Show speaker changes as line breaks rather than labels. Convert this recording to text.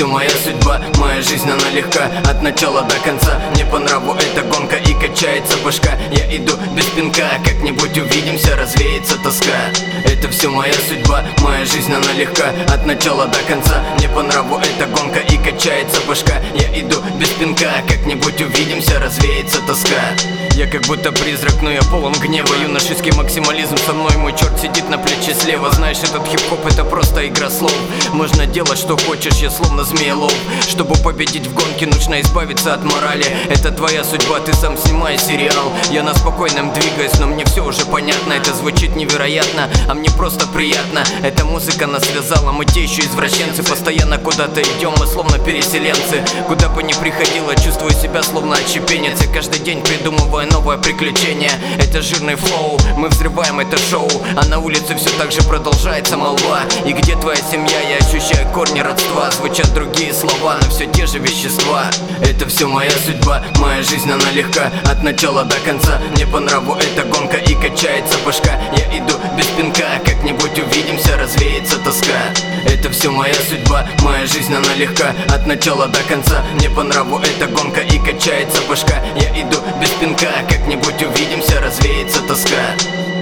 все моя судьба, моя жизнь она легка от начала до конца. Мне по нраву эта гонка и качается башка. Я иду без пинка, как-нибудь увидимся, развеется тоска. Это все моя судьба, моя жизнь она легка от начала до конца. Мне по нраву эта гонка и качается башка. Я иду без пинка, как-нибудь увидимся, развеется тоска. Я как будто призрак, но я полон гнева. Юношеский максимализм со мной, мой черт сидит на плече слева. Знаешь, этот хип-хоп это просто игра слов. Можно делать что хочешь, я словно змеелов. Чтобы победить в гонке, нужно избавиться от морали. Это твоя судьба, ты сам снимай сериал. Я на спокойном двигаюсь, но мне все уже понятно. Это звучит невероятно, а мне просто приятно. Эта музыка нас связала, мы те еще извращенцы. Постоянно куда-то идем, мы словно переселенцы. Куда бы ни приходило, чувствую себя словно отщепенец. Я каждый день придумываю новое приключение. Это жирный флоу, мы взрываем это шоу. А на улице все так же продолжается молва. И где твоя семья, я ощущаю корни родства. Звучат другие слова, но все те же вещества. Это все моя судьба, моя жизнь она легка от начала до конца. Мне по нраву эта гонка и качается башка. Я иду без пинка, как-нибудь увидимся, развеется тоска. Это все моя судьба, моя жизнь она легка от начала до конца. Мне по нраву эта гонка и качается башка. Я иду без пинка, как-нибудь увидимся, развеется тоска.